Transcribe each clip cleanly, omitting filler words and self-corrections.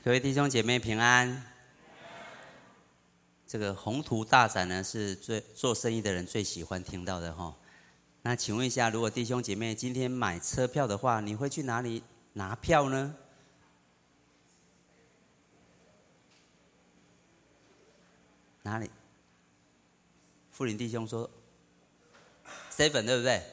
各位弟兄姐妹平安。这个宏图大展呢，是做生意的人最喜欢听到的哈。那请问一下，如果弟兄姐妹今天买车票的话，你会去哪里拿票呢？哪里？富林弟兄说 ，7 对不对？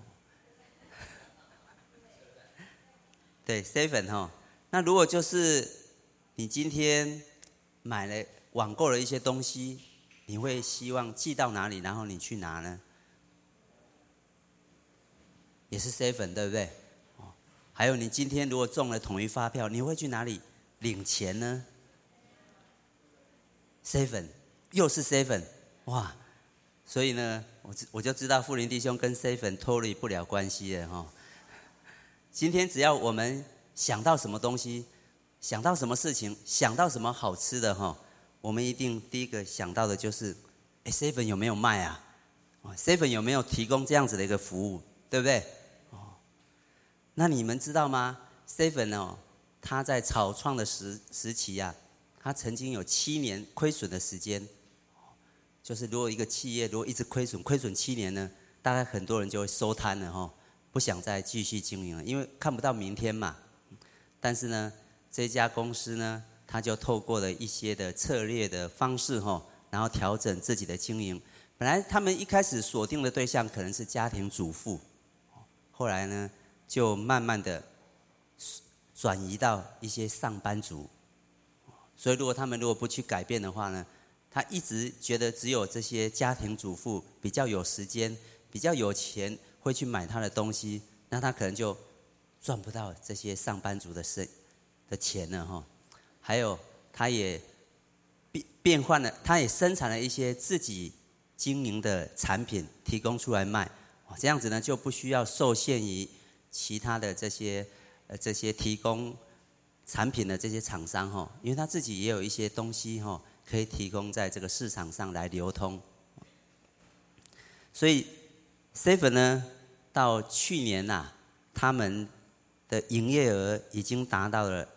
对7哈。那如果就是你今天网购了一些东西，你会希望寄到哪里，然后你去拿呢？也是7，对不对？还有你今天如果中了统一发票，你会去哪里领钱呢？7，又是7，哇！所以呢，我就知道富林弟兄跟7脱离不了关系了哈。今天只要我们想到什么东西，想到什么事情，想到什么好吃的哈，我们一定第一个想到的就是，7有没有卖啊？7有没有提供这样子的一个服务，对不对？那你们知道吗？7哦，他在草创的时期啊，他曾经有7年亏损的时间。就是如果一个企业如果一直亏损7年呢，大概很多人就会收摊了哈，不想再继续经营了，因为看不到明天嘛。但是呢，这家公司呢，他就透过了一些的策略的方式哈，然后调整自己的经营。本来他们一开始锁定的对象可能是家庭主妇，后来呢，就慢慢的转移到一些上班族。所以如果他们不去改变的话呢，他一直觉得只有这些家庭主妇比较有时间、比较有钱，会去买他的东西，那他可能就赚不到这些上班族的钱了哈。还有，他也变换了，他也生产了一些自己经营的产品，提供出来卖。这样子呢，就不需要受限于其他的这些提供产品的这些厂商哈，因为他自己也有一些东西哈，可以提供在这个市场上来流通。所以7呢，到去年呐，他们的营业额已经达到了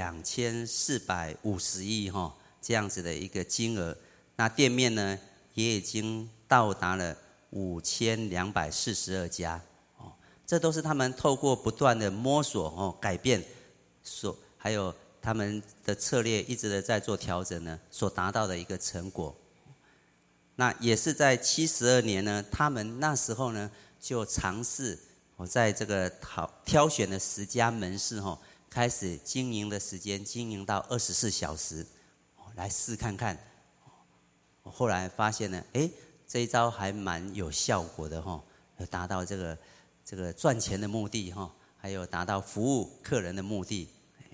2450亿哈，这样子的一个金额。那店面呢，也已经到达了5242家。这都是他们透过不断的摸索改变，还有他们的策略一直的在做调整呢，所达到的一个成果。那也是在72年呢，他们那时候呢就尝试在这个挑选的10家门市开始经营的时间经营到24小时，来试看看。后来发现呢，这一招还蛮有效果的有达到这个赚钱的目的还有达到服务客人的目的。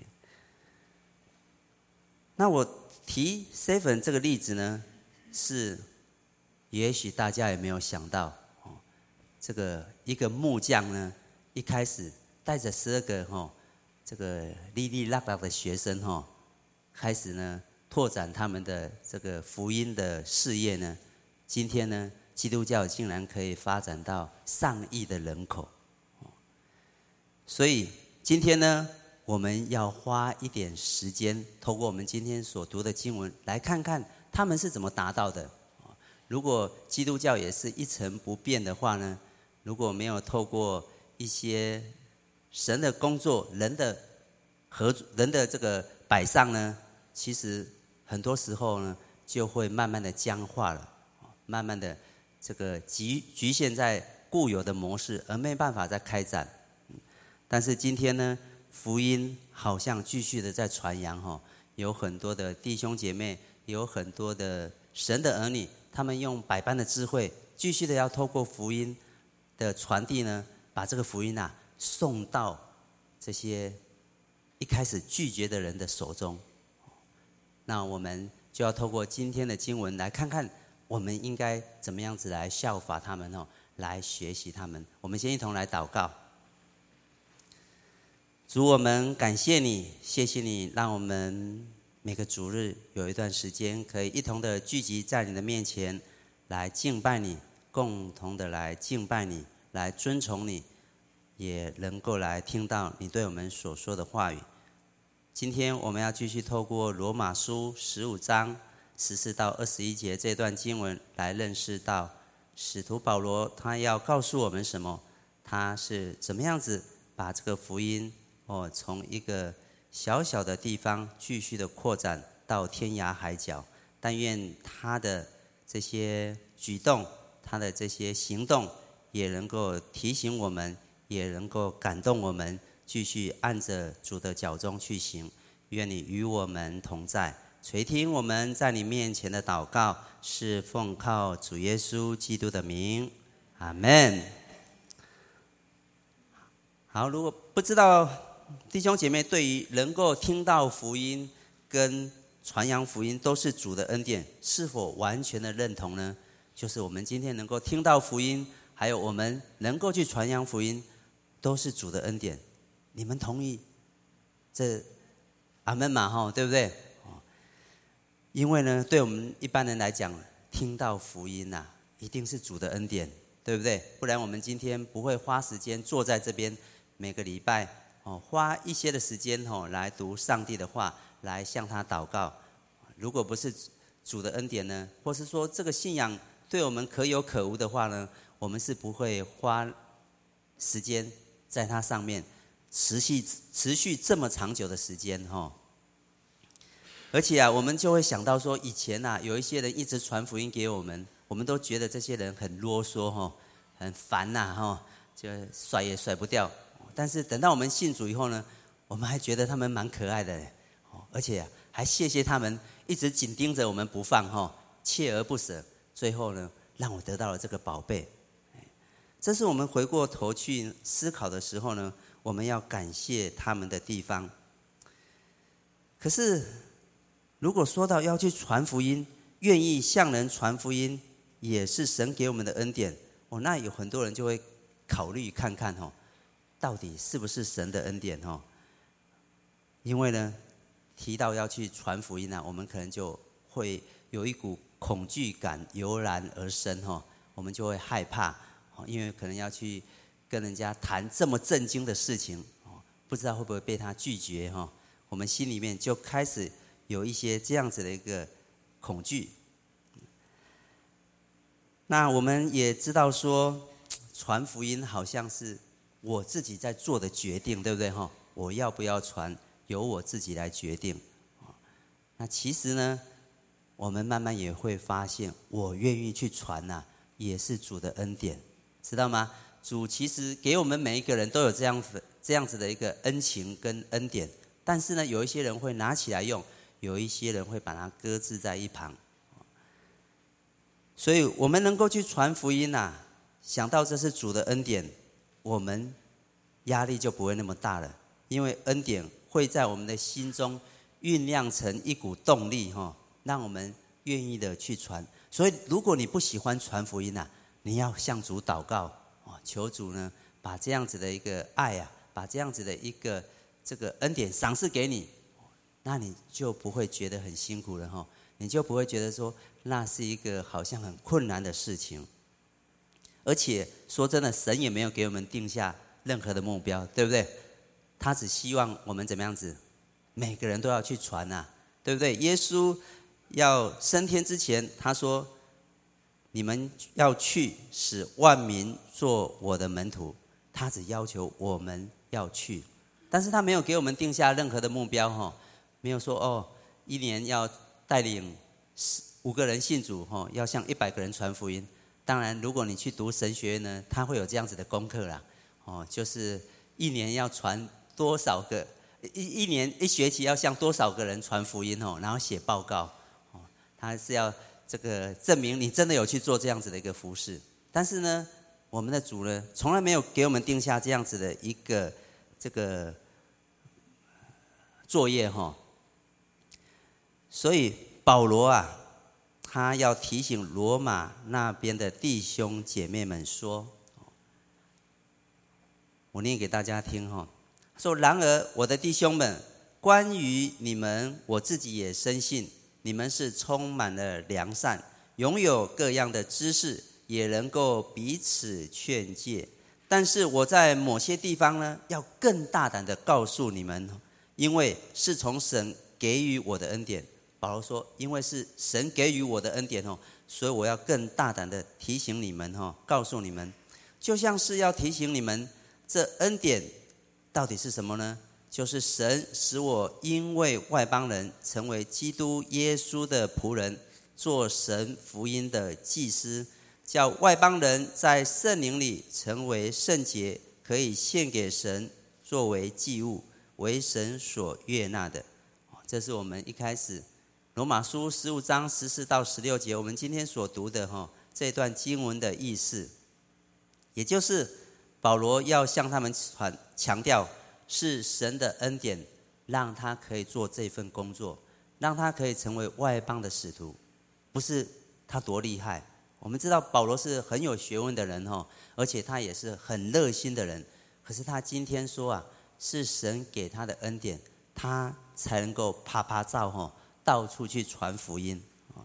那我提7这个例子呢，是也许大家也没有想到，这个一个木匠呢，一开始带着12个这个哩哩啦啦的学生开始呢拓展他们的这个福音的事业呢，今天呢，基督教竟然可以发展到上亿的人口。所以今天呢，我们要花一点时间，透过我们今天所读的经文，来看看他们是怎么达到的。如果基督教也是一成不变的话呢，如果没有透过一些神的工作、人的这个摆上呢，其实很多时候呢，就会慢慢的僵化了，慢慢的这个局限在固有的模式，而没办法再开展。但是今天呢，福音好像继续的在传扬有很多的弟兄姐妹，有很多的神的儿女，他们用百般的智慧，继续的要透过福音的传递呢，把这个福音送到这些一开始拒绝的人的手中。那我们就要透过今天的经文来看看，我们应该怎么样子来效法他们来学习他们。我们先一同来祷告。主，我们感谢你，谢谢你让我们每个主日有一段时间可以一同的聚集在你的面前，来敬拜你，共同的来敬拜你，来尊崇你，也能够来听到你对我们所说的话语。 今天我们要继续透过罗马书15章14到21节这段经文来认识到使徒保罗他要告诉我们什么，他是怎么样子把这个福音从一个小小的地方继续的扩展到天涯海角。但愿他的这些举动，他的这些行动也能够提醒我们，也能够感动我们，继续按着主的脚踪去行。愿你与我们同在，垂听我们在你面前的祷告，是奉靠主耶稣基督的名，阿们。好，如果不知道弟兄姐妹对于能够听到福音跟传扬福音都是主的恩典，是否完全的认同呢？就是我们今天能够听到福音，还有我们能够去传扬福音，都是主的恩典。你们同意这阿们嘛？对不对？因为呢，对我们一般人来讲，听到福音一定是主的恩典，对不对？不然我们今天不会花时间坐在这边，每个礼拜花一些的时间来读上帝的话，来向他祷告。如果不是主的恩典呢，或是说这个信仰对我们可有可无的话呢，我们是不会花时间在它上面持续这么长久的时间。而且我们就会想到说，以前有一些人一直传福音给我们，我们都觉得这些人很啰嗦很烦就甩也甩不掉。但是等到我们信主以后呢，我们还觉得他们蛮可爱的，而且还谢谢他们一直紧盯着我们不放，锲而不舍，最后呢让我得到了这个宝贝。这是我们回过头去思考的时候呢，我们要感谢他们的地方。可是如果说到要去传福音，愿意向人传福音，也是神给我们的恩典，那有很多人就会考虑看看到底是不是神的恩典。因为呢提到要去传福音我们可能就会有一股恐惧感油然而生，我们就会害怕，因为可能要去跟人家谈这么震惊的事情，不知道会不会被他拒绝，我们心里面就开始有一些这样子的一个恐惧。那我们也知道说，传福音好像是我自己在做的决定，对不对？我要不要传，由我自己来决定。那其实呢，我们慢慢也会发现，我愿意去传也是主的恩典，知道吗？主其实给我们每一个人都有这样子的一个恩情跟恩典，但是呢，有一些人会拿起来用，有一些人会把它搁置在一旁。所以我们能够去传福音想到这是主的恩典，我们压力就不会那么大了，因为恩典会在我们的心中酝酿成一股动力，让我们愿意的去传。所以如果你不喜欢传福音你要向主祷告，求主呢把这样子的一个爱把这样子的一个这个恩典赏赐给你，那你就不会觉得很辛苦了，你就不会觉得说那是一个好像很困难的事情。而且说真的，神也没有给我们定下任何的目标，对不对？他只希望我们怎么样子，每个人都要去传对不对？耶稣要升天之前，他说你们要去使万民做我的门徒，他只要求我们要去，但是他没有给我们定下任何的目标，没有说一年要带领5个人信主，要向100个人传福音。当然如果你去读神学院呢，他会有这样子的功课啦，就是一年要传多少个，一年一学期要向多少个人传福音，然后写报告，他是要这个证明你真的有去做这样子的一个服事。但是呢，我们的主呢，从来没有给我们定下这样子的一个这个作业，所以保罗他要提醒罗马那边的弟兄姐妹们说，我念给大家听，说然而我的弟兄们，关于你们，我自己也深信，你们是充满了良善，拥有各样的知识，也能够彼此劝诫。但是我在某些地方呢，要更大胆的告诉你们， 因为是从神给予我的恩典。保罗说，因为是神给予我的恩典，所以我要更大胆的提醒你们，告诉你们，就像是要提醒你们，这恩典到底是什么呢？就是神使我因为外邦人成为基督耶稣的仆人，做神福音的祭司，叫外邦人在圣灵里成为圣洁，可以献给神作为祭物，为神所悦纳的。这是我们一开始罗马书15章14到16节我们今天所读的这段经文的意思，也就是保罗要向他们强调，是神的恩典让他可以做这份工作，让他可以成为外邦的使徒，不是他多厉害。我们知道保罗是很有学问的人，而且他也是很热心的人，可是他今天说是神给他的恩典，他才能够啪啪照到处去传福音。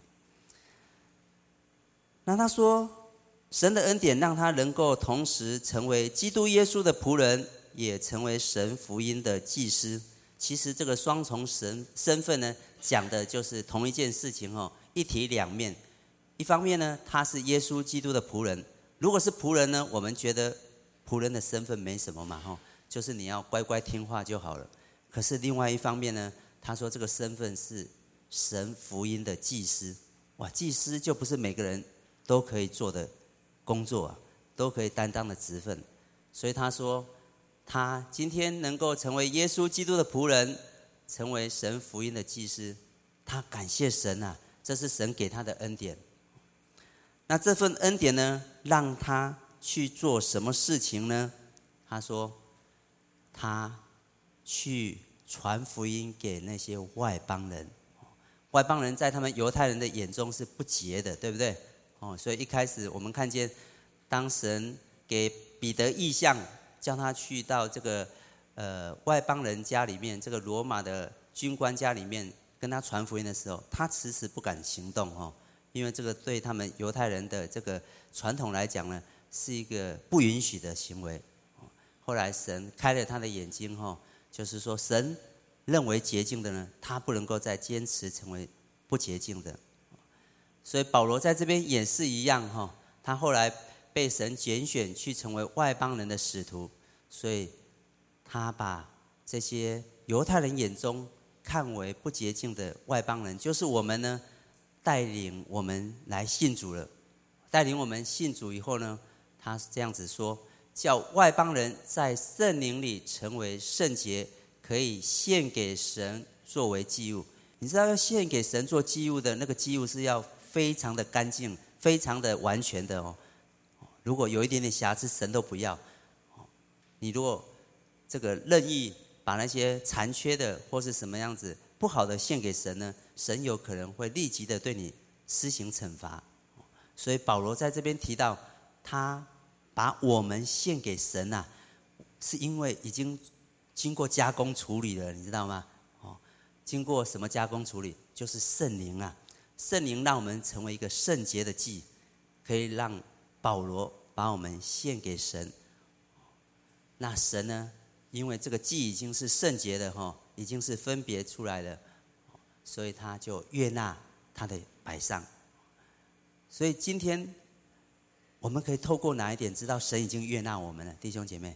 那他说神的恩典让他能够同时成为基督耶稣的仆人，也成为神福音的祭司。其实这个双重身份呢，讲的就是同一件事情，一体两面。一方面呢，他是耶稣基督的仆人。如果是仆人呢，我们觉得仆人的身份没什么嘛，就是你要乖乖听话就好了。可是另外一方面呢，他说这个身份是神福音的祭司。哇，祭司就不是每个人都可以做的工作都可以担当的职分。所以他说他今天能够成为耶稣基督的仆人，成为神福音的祭司，他感谢神这是神给他的恩典。那这份恩典呢，让他去做什么事情呢？他说他去传福音给那些外邦人。外邦人在他们犹太人的眼中是不洁的，对不对？所以一开始我们看见，当神给彼得异象，叫他去到这个外邦人家里面，这个罗马的军官家里面跟他传福音的时候，他迟迟不敢行动，因为这个对他们犹太人的这个传统来讲呢，是一个不允许的行为。后来神开了他的眼睛，就是说神认为洁净的呢，他不能够再坚持成为不洁净的。所以保罗在这边也是一样，他后来被神拣选去成为外邦人的使徒，所以他把这些犹太人眼中看为不洁净的外邦人，就是我们呢，带领我们来信主了。带领我们信主以后呢，他这样子说，叫外邦人在圣灵里成为圣洁，可以献给神作为祭物。你知道要献给神做祭物的那个祭物是要非常的干净，非常的完全的如果有一点点瑕疵，神都不要。你如果这个任意把那些残缺的或是什么样子不好的献给神呢，神有可能会立即的对你施行惩罚。所以保罗在这边提到，他把我们献给神是因为已经经过加工处理了，你知道吗？经过什么加工处理？就是圣灵圣灵让我们成为一个圣洁的祭，可以让保罗把我们献给神。那神呢，因为这个祭已经是圣洁的已经是分别出来了，所以他就悦纳他的百上。所以今天我们可以透过哪一点知道神已经悦纳我们了？弟兄姐妹，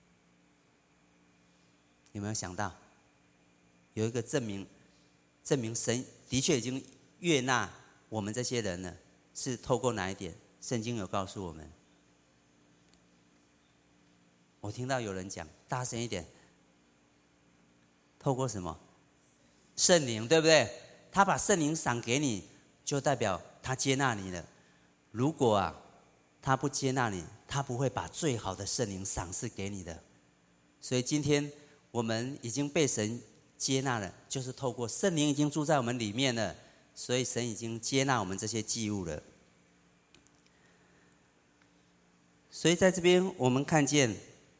有没有想到有一个证明神的确已经悦纳我们这些人呢？是透过哪一点？圣经有告诉我们。我听到有人讲，大声一点，透过什么？圣灵，对不对？他把圣灵赏给你，就代表他接纳你了。如果他不接纳你，他不会把最好的圣灵赏赐给你的。所以今天我们已经被神接纳了，就是透过圣灵已经住在我们里面了，所以神已经接纳我们这些祭物了。所以在这边我们看见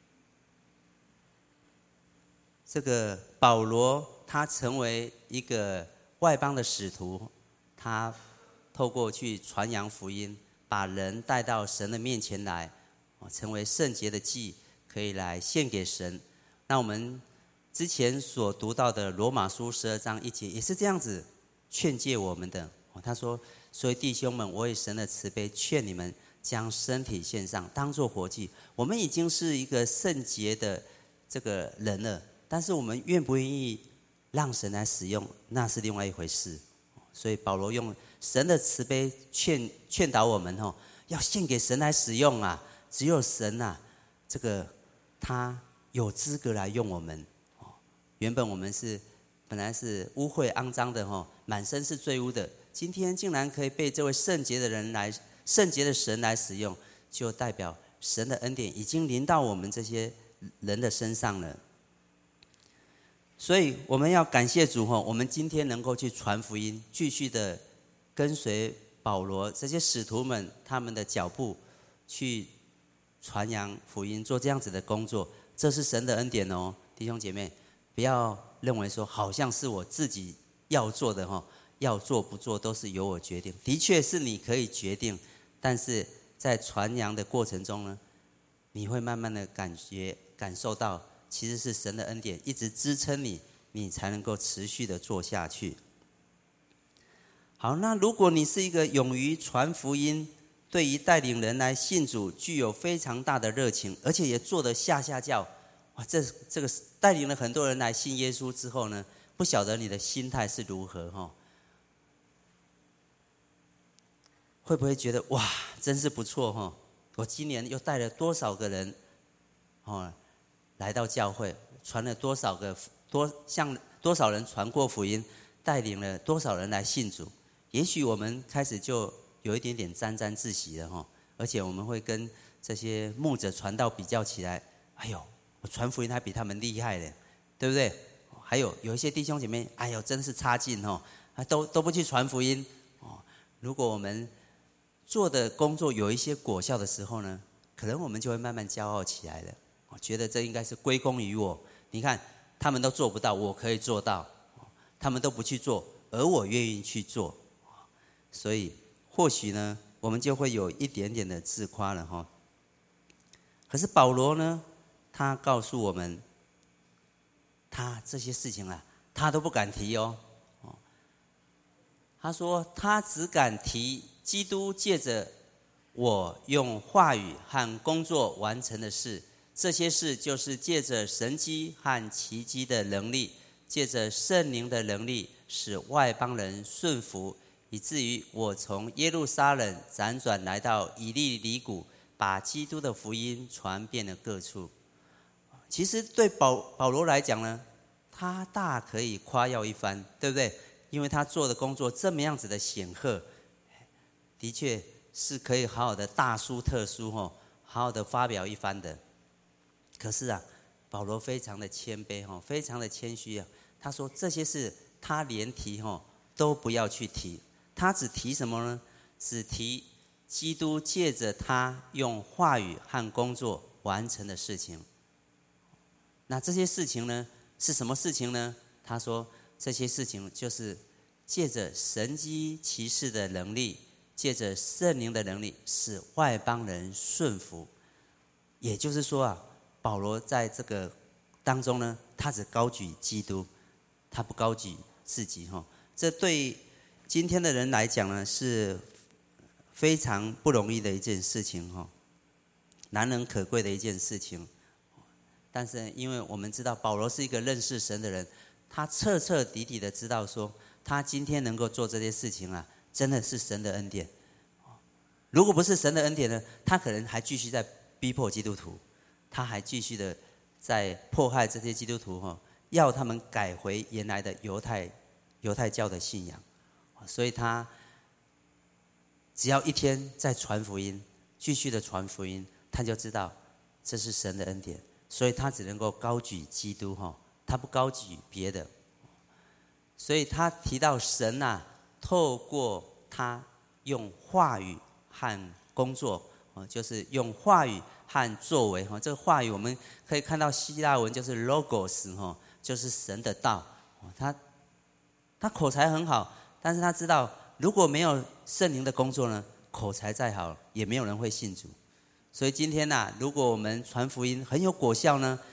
这个保罗，他成为一个外邦的使徒，他透过去传扬福音，把人带到神的面前来，成为圣洁的祭，可以来献给神。那我们之前所读到的罗马书12章1节也是这样子劝诫我们的。他说：所以弟兄们，我以神的慈悲劝你们，将身体献上，当作活祭。我们已经是一个圣洁的这个人了，但是我们愿不愿意让神来使用，那是另外一回事。所以保罗用神的慈悲劝导我们要献给神来使用啊！只有神啊，这个他有资格来用我们。原本我们本来是污秽肮脏的满身是罪污的，今天竟然可以被这位圣洁的神来使用，就代表神的恩典已经临到我们这些人的身上了。所以我们要感谢主我们今天能够去传福音，继续的跟随保罗这些使徒们他们的脚步去传扬福音，做这样子的工作，这是神的恩典弟兄姐妹，不要认为说好像是我自己要做的要做不做都是由我决定。的确是你可以决定，但是在传扬的过程中呢，你会慢慢的感受到其实是神的恩典一直支撑你，你才能够持续的做下去。好，那如果你是一个勇于传福音，对于带领人来信主具有非常大的热情，而且也做得下叫，哇，这个带领了很多人来信耶稣之后呢，不晓得你的心态是如何会不会觉得哇，真是不错我今年又带了多少个人来到教会，传了向多少人传过福音，带领了多少人来信主。也许我们开始就有一点点沾沾自喜了而且我们会跟这些牧者传道比较起来，哎呦，我传福音还比他们厉害嘞，对不对？还有一些弟兄姐妹，哎呦，真是差劲都不去传福音如果我们做的工作有一些果效的时候呢，可能我们就会慢慢骄傲起来了。我觉得这应该是归功于我。你看，他们都做不到，我可以做到；他们都不去做，而我愿意去做。所以，或许呢，我们就会有一点点的自夸了可是保罗呢，他告诉我们，他这些事情他都不敢提他说，他只敢提基督借着我用话语和工作完成的事，这些事就是借着神迹和奇迹的能力，借着圣灵的能力，使外邦人顺服，以至于我从耶路撒冷辗转来到以利里谷，把基督的福音传遍了各处。其实对保罗来讲呢，他大可以夸耀一番，对不对？因为他做的工作这么样子的显赫，的确是可以好好的大书特书好好的发表一番的。可是保罗非常的谦卑非常的谦虚他说这些事他连提都不要去提，他只提什么呢？只提基督借着他用话语和工作完成的事情。那这些事情呢，是什么事情呢？他说这些事情就是借着神迹奇事的能力，借着圣灵的能力，使外邦人顺服。也就是说保罗在这个当中呢，他只高举基督，他不高举自己这对今天的人来讲呢，是非常不容易的一件事情难能可贵的一件事情。但是因为我们知道保罗是一个认识神的人，他彻彻底底的知道说，他今天能够做这些事情真的是神的恩典。如果不是神的恩典呢，他可能还继续在逼迫基督徒，他还继续的在迫害这些基督徒要他们改回原来的犹太教的信仰。所以他只要一天在传福音，继续的传福音，他就知道这是神的恩典，所以他只能够高举基督他不高举别的。所以他提到神透过他用话语和工作就是用话语和作为这个话语我们可以看到希腊文就是 logos 就是神的道。他口才很好，但是他知道如果没有圣灵的工作呢，口才再好也没有人会信主。所以今天如果我们传福音很有果效呢，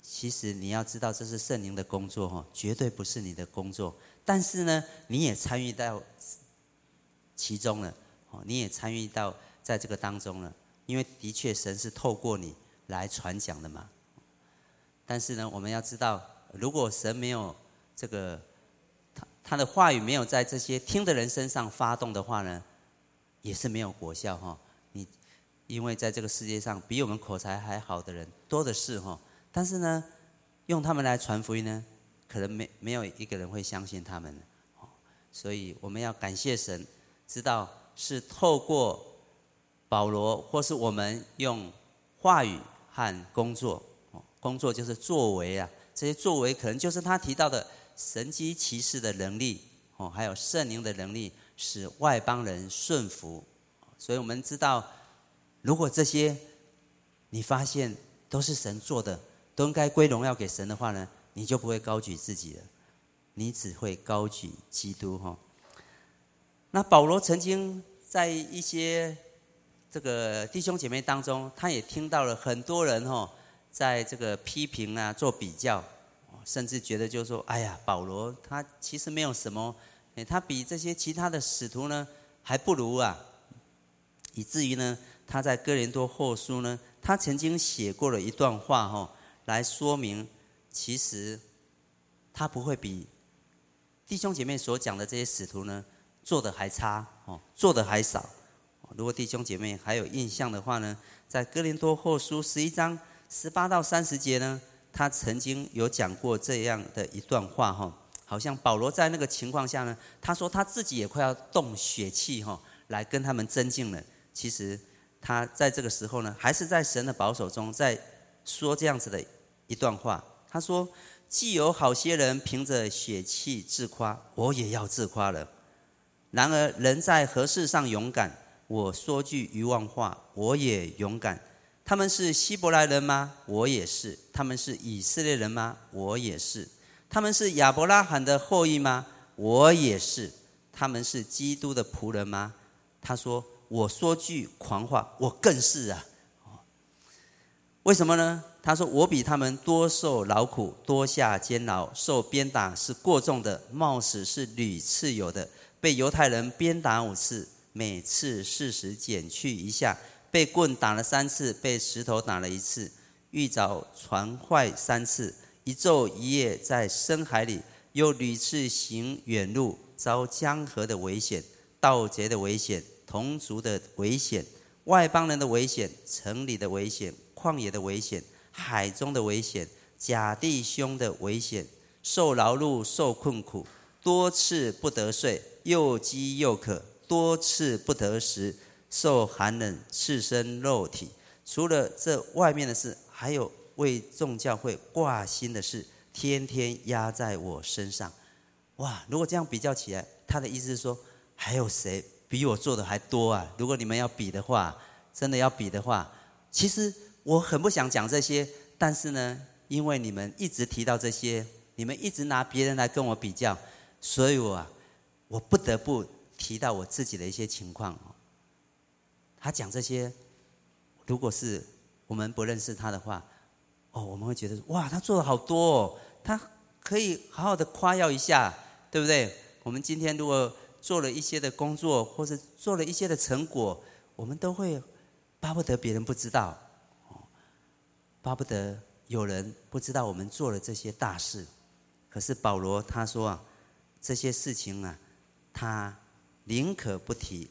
其实你要知道，这是圣灵的工作，绝对不是你的工作。但是呢，你也参与到其中了，你也参与到在这个当中了。因为的确神是透过你来传讲的嘛。但是呢，我们要知道，如果神没有这个他的话语没有在这些听的人身上发动的话呢，也是没有果效。因为在这个世界上比我们口才还好的人多的是，但是呢，用他们来传福音呢，可能没有一个人会相信他们。所以我们要感谢神，知道是透过保罗或是我们用话语和工作，工作就是作为啊，这些作为可能就是他提到的神迹奇事的能力，还有圣灵的能力，使外邦人顺服。所以我们知道，如果这些你发现都是神做的，都应该归荣耀给神的话呢，你就不会高举自己了，你只会高举基督。那保罗曾经在一些这个弟兄姐妹当中，他也听到了很多人在这个批评啊，做比较，甚至觉得就是说，哎呀，保罗他其实没有什么，他比这些其他的使徒呢还不如啊，以至于呢，他在哥林多后书呢，他曾经写过了一段话来说明，其实他不会比弟兄姐妹所讲的这些使徒呢做的还差，做的还少。如果弟兄姐妹还有印象的话呢，在哥林多后书11章18到30节呢，他曾经有讲过这样的一段话，好像保罗在那个情况下呢，他说他自己也快要动血气来跟他们争竞了。其实他在这个时候呢，还是在神的保守中，在说这样子的一段话。他说：既有好些人凭着血气自夸，我也要自夸了。然而人在何事上勇敢？我说句愚妄话，我也勇敢。他们是希伯来人吗？我也是。他们是以色列人吗？我也是。他们是亚伯拉罕的后裔吗？我也是。他们是基督的仆人吗？他说：我说句狂话，我更是啊。为什么呢？他说：我比他们多受劳苦，多下监牢，受鞭打是过重的，冒死是屡次有的，被犹太人鞭打5次，每次40减去1下，被棍打了3次，被石头打了1次，遇着船坏3次，一昼一夜在深海里，又屡次行远路，遭江河的危险，盗贼的危险，同族的危险，外邦人的危险，城里的危险，旷野的危险，海中的危险，假弟兄的危险，受劳碌，受困苦，多次不得睡，又饥又渴，多次不得食，受寒冷，赤身肉体。除了这外面的事，还有为众教会挂心的事，天天压在我身上。哇，如果这样比较起来，他的意思是说，还有谁比我做的还多啊？如果你们要比的话，真的要比的话，其实我很不想讲这些，但是呢，因为你们一直提到这些，你们一直拿别人来跟我比较，所以我不得不提到我自己的一些情况。他讲这些，如果是我们不认识他的话，我们会觉得哇，他做的好多哦，他可以好好的夸耀一下，对不对？我们今天如果做了一些的工作，或是做了一些的成果，我们都会巴不得别人不知道，巴不得有人不知道我们做了这些大事。可是保罗他说这些事情他宁可不提。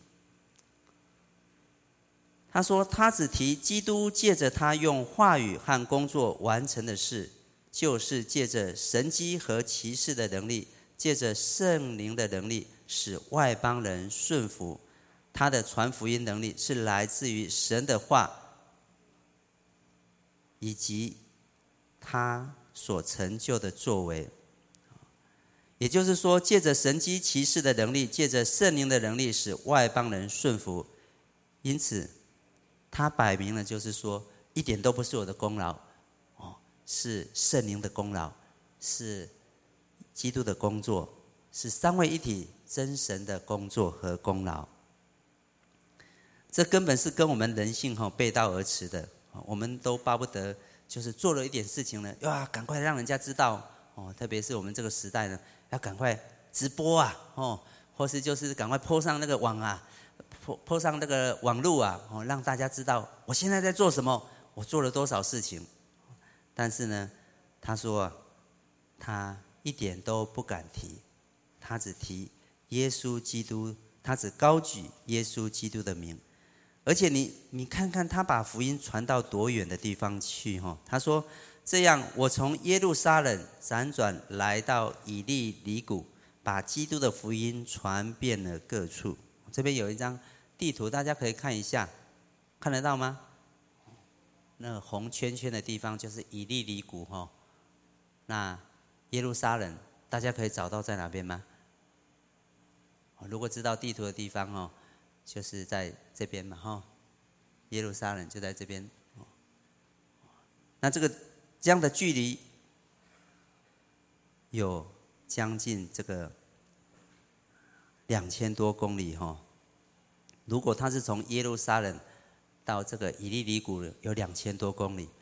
他说他只提基督借着他用话语和工作完成的事，就是借着神迹和奇事的能力，借着圣灵的能力，使外邦人顺服。他的传福音能力是来自于神的话，以及他所成就的作为。也就是说，借着神迹奇事的能力，借着圣灵的能力，使外邦人顺服。因此他摆明了就是说，一点都不是我的功劳，是圣灵的功劳，是基督的工作，是三位一体真神的工作和功劳。这根本是跟我们人性背道而驰的。我们都巴不得就是做了一点事情呢，哇，赶快让人家知道哦。特别是我们这个时代呢，要赶快直播啊，哦，或是就是赶快 po 上那个网啊，po 上那个网路啊，哦，让大家知道我现在在做什么，我做了多少事情。但是呢，他说他一点都不敢提，他只提耶稣基督，他只高举耶稣基督的名。而且你看看他把福音传到多远的地方去哈？他说这样，我从耶路撒冷辗转来到以利里谷，把基督的福音传遍了各处。这边有一张地图，大家可以看一下，看得到吗？那个红圈圈的地方就是以利里谷哈。那耶路撒冷，大家可以找到在哪边吗？如果知道地图的地方哦，就是在这边嘛哈。耶路撒冷就在这边。那这样的距离有将近这个2000多公里哈。如果他是从耶路撒冷到这个以利里谷有2000多公里，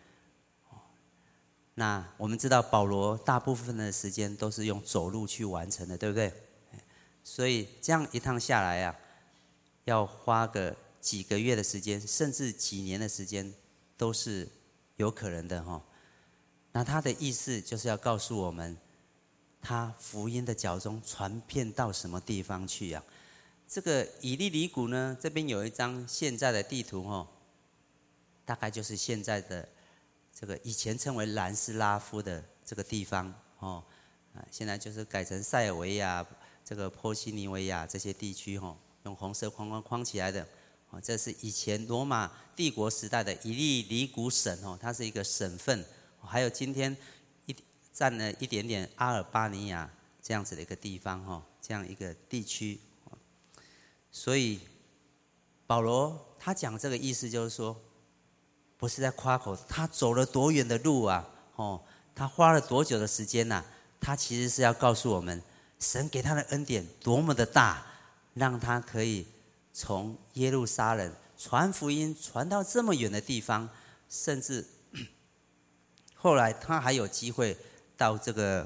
那我们知道保罗大部分的时间都是用走路去完成的，对不对？所以这样一趟下来啊，要花个几个月的时间，甚至几年的时间，都是有可能的哈。那他的意思就是要告诉我们，他福音的脚踪传遍到什么地方去啊？这个以利里谷呢，这边有一张现在的地图哦，大概就是现在的这个以前称为兰斯拉夫的这个地方哦，现在就是改成塞尔维亚、这个波西尼维亚这些地区哦，用红色框框框起来的哦，这是以前罗马帝国时代的以利里谷省哦，它是一个省份，还有今天占了一点点阿尔巴尼亚这样子的一个地方哦，这样一个地区。所以保罗他讲这个意思就是说，不是在夸口他走了多远的路啊，哦，他花了多久的时间啊，他其实是要告诉我们，神给他的恩典多么的大，让他可以从耶路撒冷传福音传到这么远的地方，甚至后来他还有机会到这个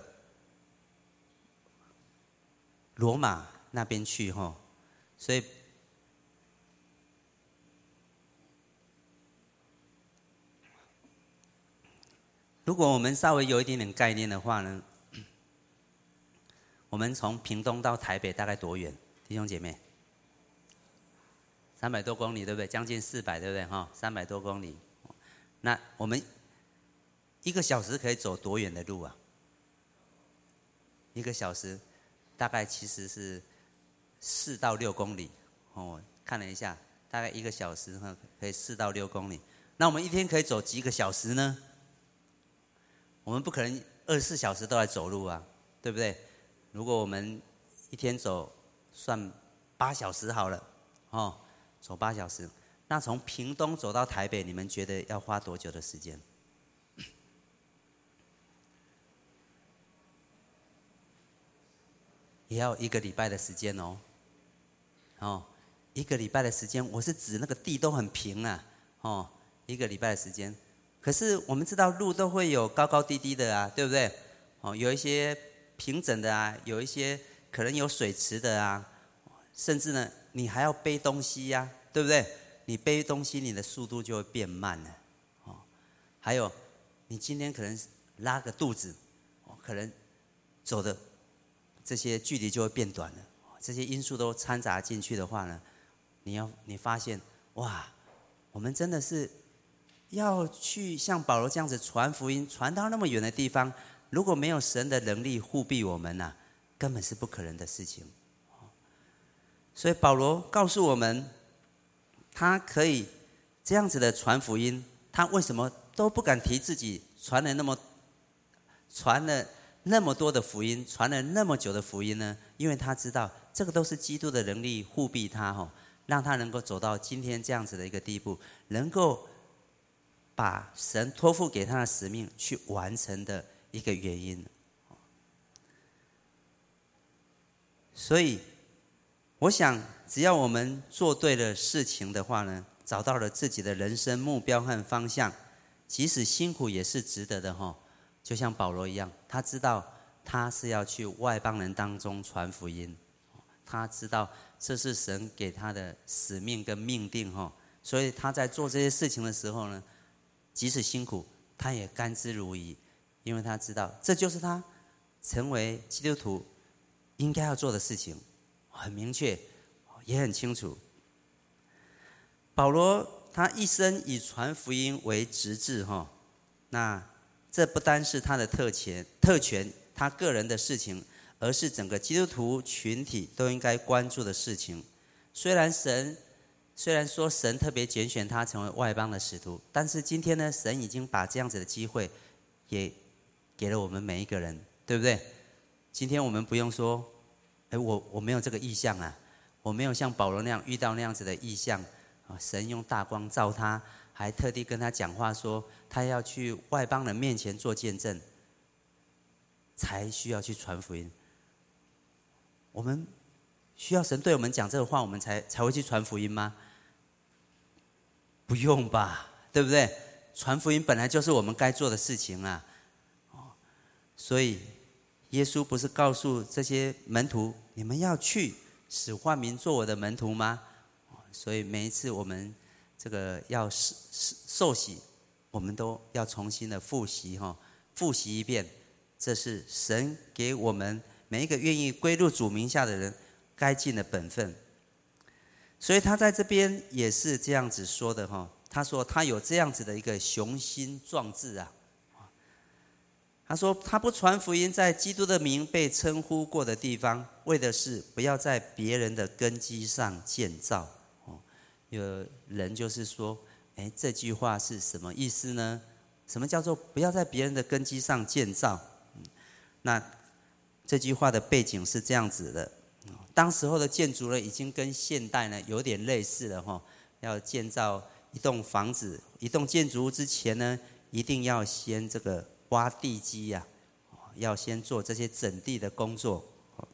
罗马那边去哈。所以如果我们稍微有一点点概念的话呢，我们从屏东到台北大概多远？弟兄姐妹，300多公里，对不对？将近400，对不对？哈，300多公里。那我们1个小时可以走多远的路啊？1个小时大概其实是4到6公里。哦，看了一下，大概1个小时可以4到6公里。那我们一天可以走几个小时呢？我们不可能24小时都在走路啊，对不对？如果我们一天走算8小时好了，哦，走8小时，那从屏东走到台北，你们觉得要花多久的时间？也要1个礼拜的时间哦。哦，1个礼拜的时间，我是指那个地都很平啊，哦，1个礼拜的时间。可是我们知道路都会有高高低低的啊，对不对？哦，有一些平整的啊，有一些可能有水池的啊，甚至呢，你还要背东西呀，对不对？你背东西，你的速度就会变慢了。哦，还有，你今天可能拉个肚子，可能走的这些距离就会变短了。这些因素都掺杂进去的话呢，你发现哇，我们真的是要去像保罗这样子传福音，传到那么远的地方，如果没有神的能力护庇我们啊，根本是不可能的事情。所以保罗告诉我们，他可以这样子的传福音，他为什么都不敢提自己传了那么多的福音，传了那么久的福音呢？因为他知道这个都是基督的能力护庇他，让他能够走到今天这样子的一个地步，能够把神托付给他的使命去完成的一个原因。所以我想只要我们做对了事情的话呢，找到了自己的人生目标和方向， 即使辛苦也是值得的哈。就像保罗一样，他知道他是要去外邦人当中传福音，他知道这是神给他的使命跟命定哈。所以他在做这些事情的时候呢，即使辛苦，他也甘之如饴，因为他知道这就是他成为基督徒应该要做的事情，很明确，也很清楚。保罗他一生以传福音为职志哈，那这不单是他的特权，他个人的事情，而是整个基督徒群体都应该关注的事情。虽然说神特别拣选他成为外邦的使徒，但是今天呢，神已经把这样子的机会也给了我们每一个人，对不对？今天我们不用说，我没有这个意向啊，我没有像保罗那样遇到那样子的意向，神用大光照他，还特地跟他讲话说，他要去外邦人面前做见证，才需要去传福音。我们需要神对我们讲这个话，我们才会去传福音吗？不用吧，对不对？传福音本来就是我们该做的事情啊。所以耶稣不是告诉这些门徒，你们要去使万民做我的门徒吗？所以每一次我们这个要受洗，我们都要重新的复习一遍，这是神给我们每一个愿意归入主名下的人该尽的本分。所以他在这边也是这样子说的哈，他说他有这样子的一个雄心壮志啊。他说他不传福音，在基督的名被称呼过的地方，为的是不要在别人的根基上建造。有人就是说，这句话是什么意思呢？什么叫做不要在别人的根基上建造？那这句话的背景是这样子的，当时候的建筑呢，已经跟现代呢有点类似了哈。要建造一栋房子、一栋建筑物之前呢，一定要先这个挖地基呀，要先做这些整地的工作。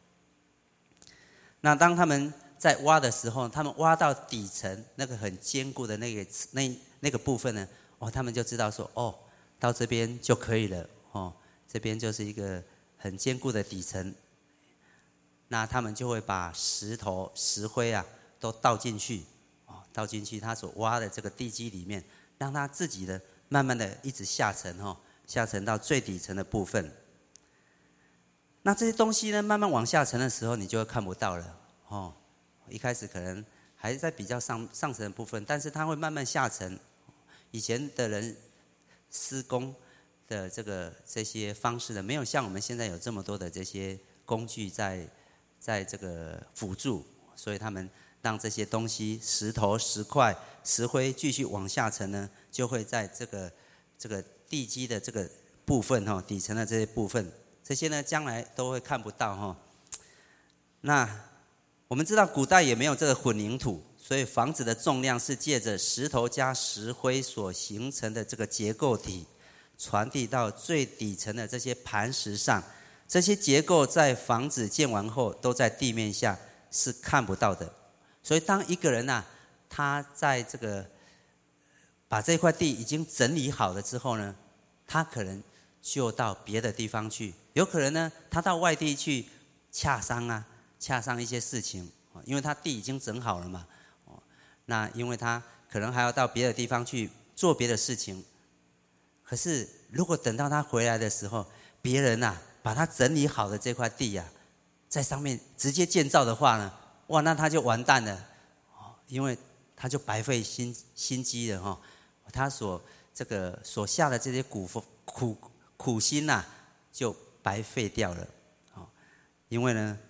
那当他们在挖的时候，他们挖到底层那个很坚固的那个部分呢，他们就知道说，到这边就可以了，这边就是一个很坚固的底层。那他们就会把石头、石灰啊都倒进去他所挖的这个地基里面，让它自己的慢慢的一直下沉到最底层的部分。那这些东西呢，慢慢往下沉的时候，你就会看不到了一开始可能还在比较上层的部分，但是它会慢慢下沉。以前的人施工的这些方式呢，没有像我们现在有这么多的这些工具在这个辅助，所以他们让这些东西石头、石块、石灰继续往下沉呢，就会在这个地基的这个部分底层的这些部分，这些呢将来都会看不到那我们知道古代也没有这个混凝土，所以房子的重量是借着石头加石灰所形成的这个结构体，传递到最底层的这些磐石上。这些结构在房子建完后都在地面下是看不到的。所以当一个人他在这个把这块地已经整理好了之后呢，他可能就到别的地方去，有可能呢他到外地去洽商一些事情，因为他地已经整好了嘛。那因为他可能还要到别的地方去做别的事情。可是如果等到他回来的时候，别人把他整理好的这块地在上面直接建造的话呢，那他就完蛋了，因为他就白费心机了他所下的这些苦心就白费掉了，因为呢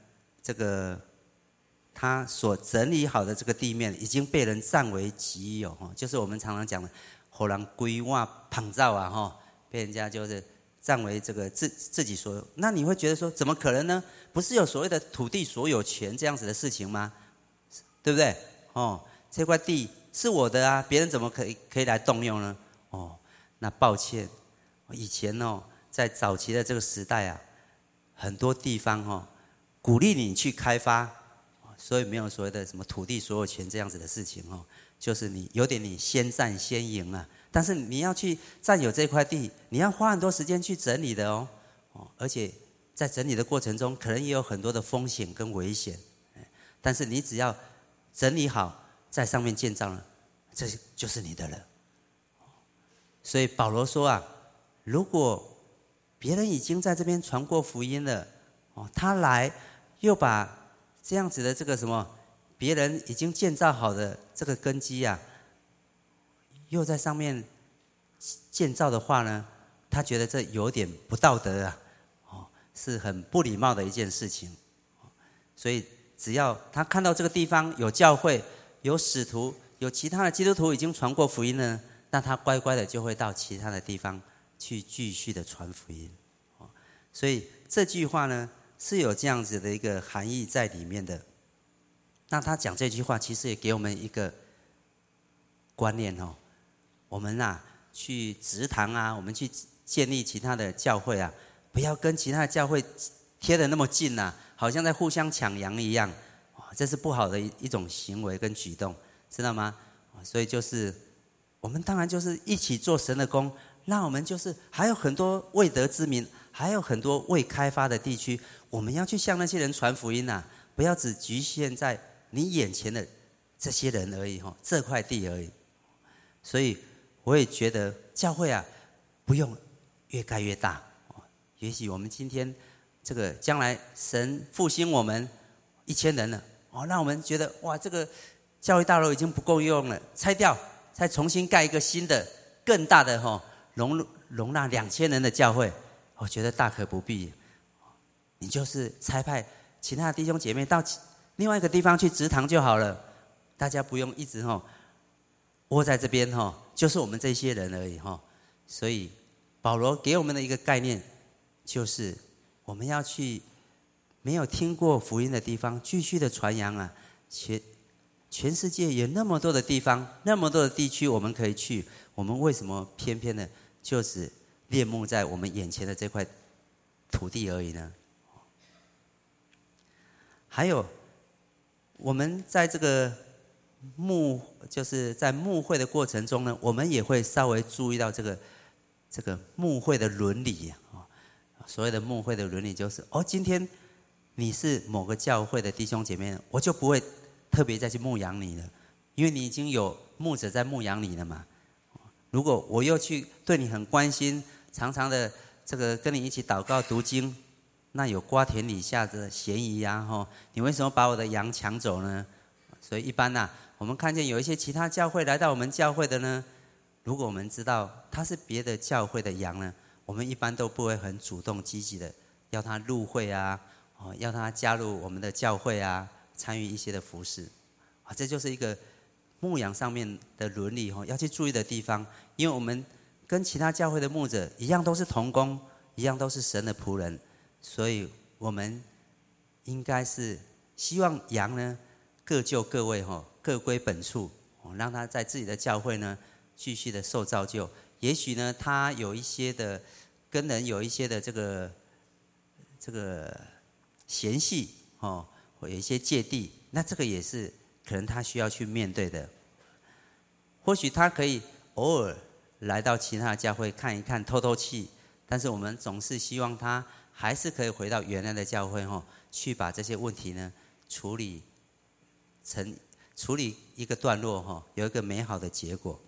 他所整理好的这个地面已经被人占为己有，就是我们常常讲的给人规划旁造被人家就是占为这个自己所有。那你会觉得说，怎么可能呢？不是有所谓的土地所有权这样子的事情吗？对不对？这块地是我的别人怎么可以来动用呢？那抱歉，以前在早期的这个时代很多地方鼓励你去开发，所以没有所谓的什么土地所有权这样子的事情就是有点你先占先赢但是你要去占有这块地，你要花很多时间去整理的哦，而且在整理的过程中，可能也有很多的风险跟危险，但是你只要整理好，在上面建造了，这就是你的了。所以保罗说啊，如果别人已经在这边传过福音了，他来又把这样子的这个什么，别人已经建造好的这个根基啊，又在上面建造的话呢，他觉得这有点不道德啊，是很不礼貌的一件事情。所以只要他看到这个地方有教会、有使徒、有其他的基督徒已经传过福音呢，那他乖乖的就会到其他的地方去继续的传福音。所以这句话呢是有这样子的一个含义在里面的。那他讲这句话其实也给我们一个观念哦，我们啊去植堂啊，我们去建立其他的教会啊，不要跟其他的教会贴得那么近啊，好像在互相抢羊一样，这是不好的一种行为跟举动，知道吗？所以就是我们当然就是一起做神的工，让我们就是还有很多未得之民，还有很多未开发的地区，我们要去向那些人传福音啊，不要只局限在你眼前的这些人而已，这块地而已。所以我也觉得教会啊，不用越盖越大。也许我们今天这个将来神复兴我们1000人了，让我们觉得哇，这个教会大楼已经不够用了，拆掉，再重新盖一个新的更大的容纳2000人的教会，我觉得大可不必。你就是差派其他的弟兄姐妹到另外一个地方去植堂就好了，大家不用一直窝在这边，就是我们这些人而已。所以保罗给我们的一个概念就是我们要去没有听过福音的地方继续的传扬啊。全世界有那么多的地方，那么多的地区我们可以去，我们为什么偏偏的就只恋慕在我们眼前的这块土地而已呢？还有我们在这个就是在牧会的过程中呢，我们也会稍微注意到这个牧会的伦理。所谓的牧会的伦理就是今天你是某个教会的弟兄姐妹，我就不会特别再去牧养你了，因为你已经有牧者在牧养你了嘛。如果我又去对你很关心，常常的这个跟你一起祷告读经，那有瓜田李下的嫌疑啊！你为什么把我的羊抢走呢？所以一般我们看见有一些其他教会来到我们教会的呢，如果我们知道他是别的教会的羊呢，我们一般都不会很主动积极的要他入会啊，要他加入我们的教会啊，参与一些的服事。这就是一个牧养上面的伦理要去注意的地方，因为我们跟其他教会的牧者一样都是同工，一样都是神的仆人，所以我们应该是希望羊呢各就各位，各归本处，让他在自己的教会呢继续的受造就。也许呢他有一些的跟人有一些的这个嫌隙，或有一些芥蒂，那这个也是可能他需要去面对的。或许他可以偶尔来到其他的教会看一看透透气，但是我们总是希望他还是可以回到原来的教会，去把这些问题呢处理一个段落，有一个美好的结果。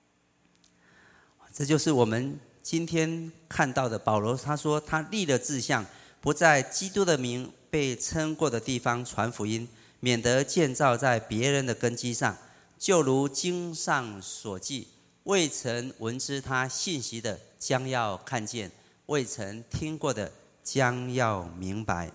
这就是我们今天看到的保罗，他说他立了志向，不在基督的名被称过的地方传福音，免得建造在别人的根基上，就如经上所记，未曾闻知他信息的将要看见，未曾听过的将要明白。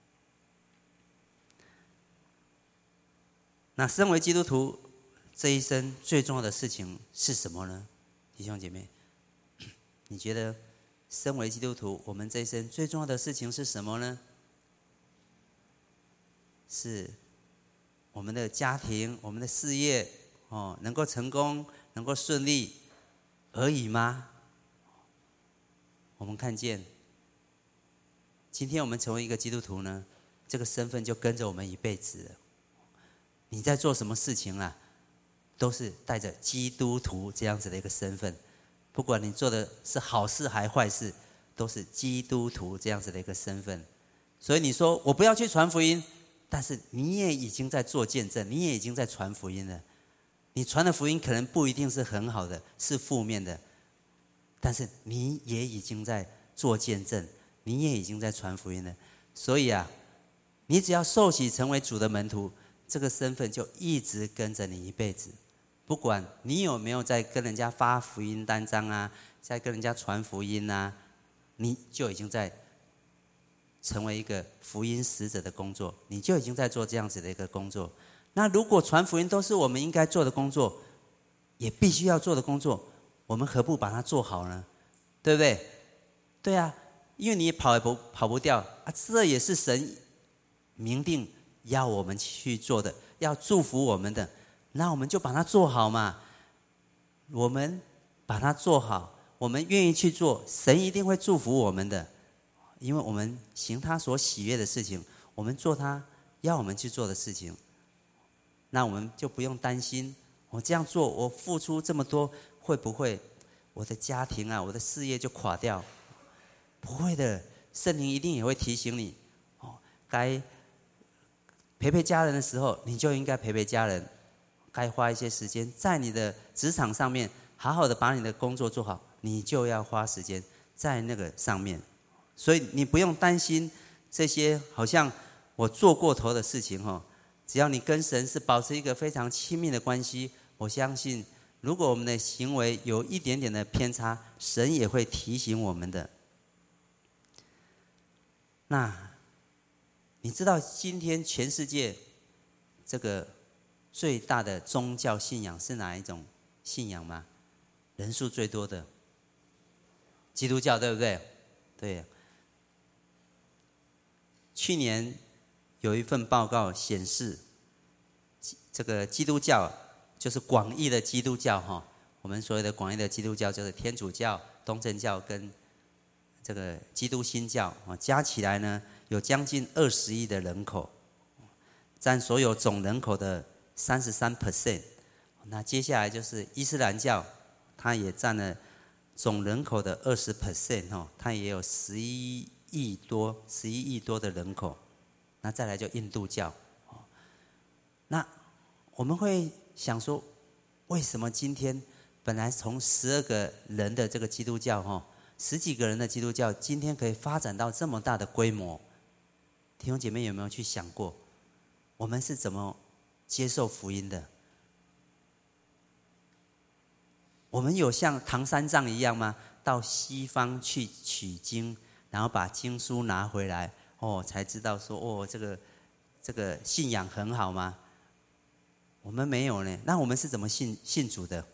那身为基督徒这一生最重要的事情是什么呢？弟兄姐妹，你觉得身为基督徒我们这一生最重要的事情是什么呢？是我们的家庭，我们的事业能够成功，能够顺利而已吗？我们看见今天我们成为一个基督徒呢，这个身份就跟着我们一辈子了。你在做什么事情都是带着基督徒这样子的一个身份，不管你做的是好事还坏事，都是基督徒这样子的一个身份。所以你说我不要去传福音，但是你也已经在做见证，你也已经在传福音了。你传的福音可能不一定是很好的，是负面的，但是你也已经在做见证，你也已经在传福音了。所以啊，你只要受洗成为主的门徒，这个身份就一直跟着你一辈子。不管你有没有在跟人家发福音单张啊，在跟人家传福音啊，你就已经在成为一个福音使者的工作，你就已经在做这样子的一个工作。那如果传福音都是我们应该做的工作，也必须要做的工作，我们何不把它做好呢？对不对？对啊，因为你也跑不掉啊，这也是神明定要我们去做的，要祝福我们的，那我们就把它做好嘛。我们把它做好，我们愿意去做，神一定会祝福我们的。因为我们行他所喜悦的事情，我们做他要我们去做的事情，那我们就不用担心，我这样做，我付出这么多，会不会我的家庭啊，我的事业就垮掉？不会的，圣灵一定也会提醒你，该陪家人的时候，你就应该陪家人，该花一些时间在你的职场上面，好好的把你的工作做好，你就要花时间在那个上面。所以你不用担心这些好像我做过头的事情，只要你跟神是保持一个非常亲密的关系，我相信如果我们的行为有一点点的偏差，神也会提醒我们的。那你知道今天全世界这个最大的宗教信仰是哪一种信仰吗？人数最多的基督教，对不对？对。去年有一份报告显示，这个基督教就是广义的基督教，我们所谓的广义的基督教就是天主教、东正教跟这个基督新教，加起来呢有将近20亿的人口，占所有总人口的33%。那接下来就是伊斯兰教，它也占了总人口的20%，它也有11亿多的人口。那再来就印度教。那我们会想说，为什么今天本来从12个人的这个基督教，10几个人的基督教，今天可以发展到这么大的规模？弟兄姐妹有没有去想过，我们是怎么接受福音的？我们有像唐三藏一样吗？到西方去取经，然后把经书拿回来，才知道说，这个信仰很好吗？我们没有呢。那我们是怎么信主的？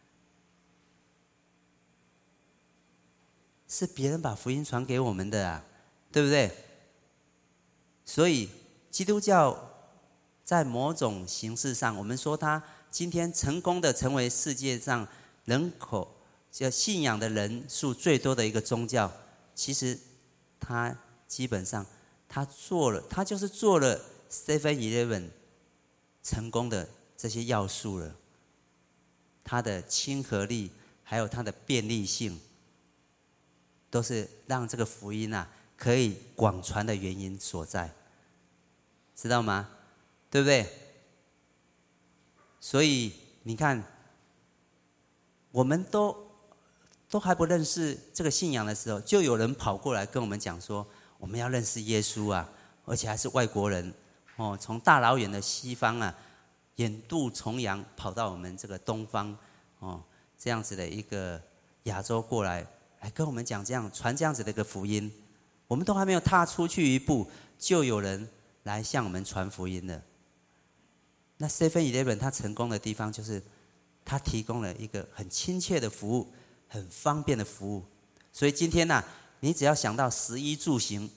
是别人把福音传给我们的啊，对不对？所以基督教在某种形式上，我们说它今天成功的成为世界上人口信仰的人数最多的一个宗教，其实它基本上它就是做了 7-11 成功的这些要素了。它的亲和力还有它的便利性，都是让这个福音可以广传的原因所在，知道吗？对不对？所以你看，我们都还不认识这个信仰的时候，就有人跑过来跟我们讲说，我们要认识耶稣啊，而且还是外国人从大老远的西方远渡重洋跑到我们这个东方这样子的一个亚洲过来跟我们讲传这样子的一个福音。我们都还没有踏出去一步，就有人来向我们传福音了。那 7-11 它成功的地方就是它提供了一个很亲切的服务，很方便的服务。所以今天你只要想到食衣住行，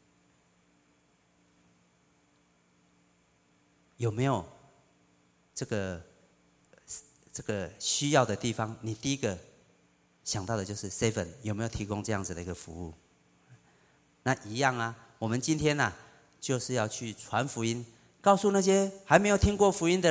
有没有这个需要的地方，你第一个想到的就是 7 有没有提供这样子的一个服务。那一样我们今天就是要去传福音，告诉那些还没有听过福音的人，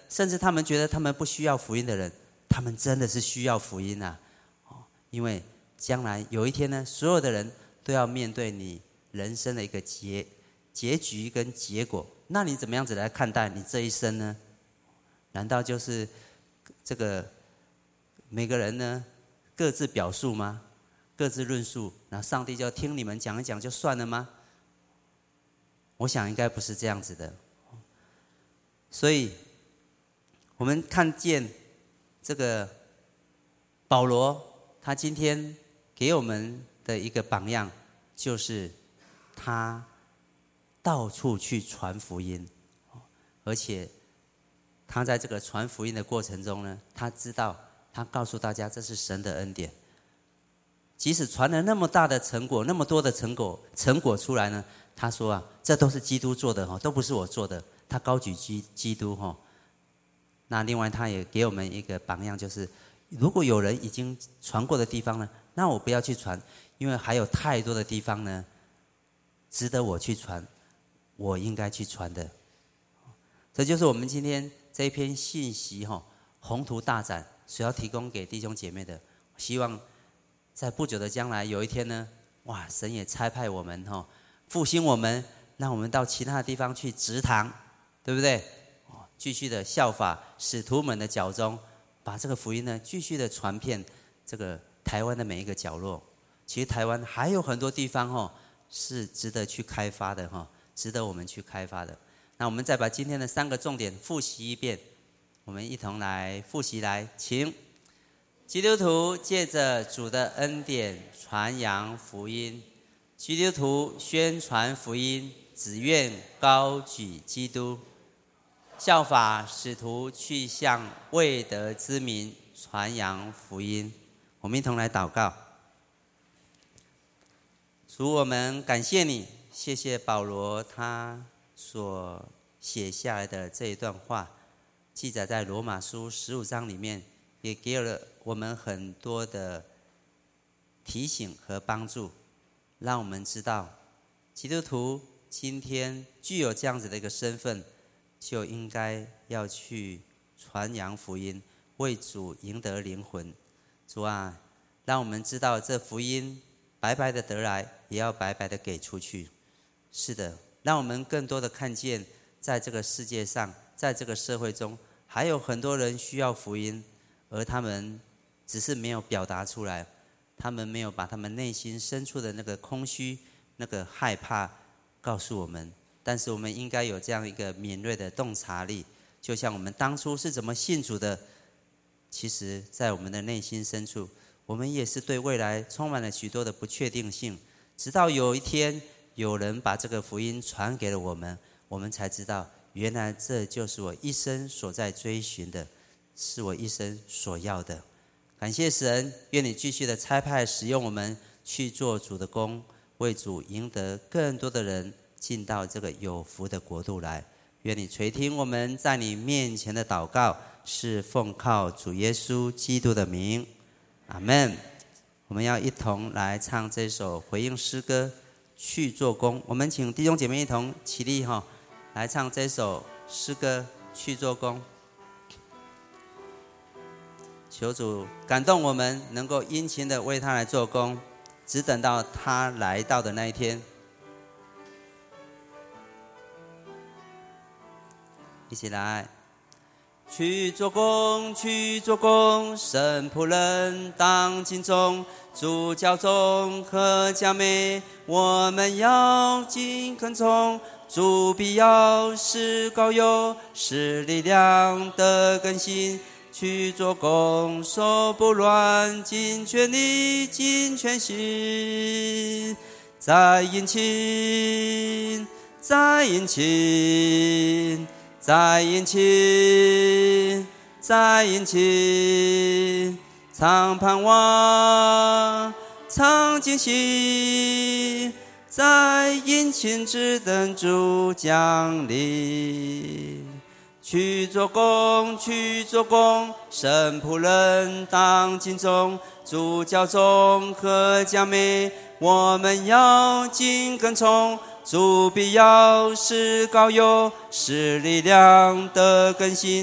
甚至他们觉得他们不需要福音的人，他们真的是需要福音啊！因为将来有一天呢，所有的人都要面对你人生的一个结局跟结果，那你怎么样子来看待你这一生呢？难道就是这个每个人呢各自表述吗？各自论述，然后上帝就听你们讲一讲就算了吗？我想应该不是这样子的。所以我们看见这个保罗，他今天给我们的一个榜样，就是他到处去传福音，而且他在这个传福音的过程中呢，他知道，他告诉大家这是神的恩典。即使传了那么大的成果，那么多的成果出来呢，他说啊，这都是基督做的，都不是我做的。他高举基督。那另外他也给我们一个榜样，就是如果有人已经传过的地方呢，那我不要去传，因为还有太多的地方呢值得我去传，我应该去传的。这就是我们今天这一篇信息宏图大展所要提供给弟兄姐妹的。希望在不久的将来有一天呢，哇，神也差派我们复兴我们，让我们到其他的地方去植堂，对不对？继续的效法使徒们的脚踪，把这个福音呢继续的传遍这个台湾的每一个角落。其实台湾还有很多地方是值得去开发的，值得我们去开发的。那我们再把今天的3个重点复习一遍，我们一同来复习来，请。基督徒借着主的恩典传扬福音，基督徒宣传福音，只愿高举基督，效法使徒去向未得之民传扬福音。我们一同来祷告。主，我们感谢你，谢谢保罗他所写下来的这一段话，记载在罗马书15章里面，也给了我们很多的提醒和帮助，让我们知道基督徒今天具有这样子的一个身份，就应该要去传扬福音，为主赢得灵魂。主啊，让我们知道这福音白白的得来，也要白白的给出去。是的，让我们更多的看见，在这个世界上，在这个社会中，还有很多人需要福音，而他们只是没有表达出来，他们没有把他们内心深处的那个空虚、那个害怕告诉我们。但是我们应该有这样一个敏锐的洞察力，就像我们当初是怎么信主的，其实在我们的内心深处，我们也是对未来充满了许多的不确定性。直到有一天有人把这个福音传给了我们，我们才知道，原来这就是我一生所在追寻的，是我一生所要的。感谢神，愿你继续的差派使用我们去做主的工，为主赢得更多的人进到这个有福的国度来。愿你垂听我们在你面前的祷告，是奉靠主耶稣基督的名，阿们。我们要一同来唱这首回应诗歌去做工。我们请弟兄姐妹一同起立来唱这首诗歌去做工。求主感动我们，能够殷勤的为他来做工，只等到他来到的那一天。一起来，去做工，去做工，神仆人当尽忠，主教中和佳美，我们要尽恳从，主必要使高有，使力量的更新。去做工，手不乱，尽全力，尽全心，再殷勤，再殷勤，再殷勤，再殷勤，常盼望，常惊喜，再殷勤，只等主降临。去做工，去做工，神仆人当尽忠，主教中和佳美，我们要尽跟从，主必要使高有，使力量的更新。